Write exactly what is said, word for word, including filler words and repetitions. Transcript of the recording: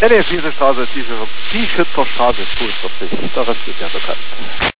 Nee, nee, Wiesenstraße, Tiefschützer Straße, zweiundvierzig. Der Rest ist ja bekannt.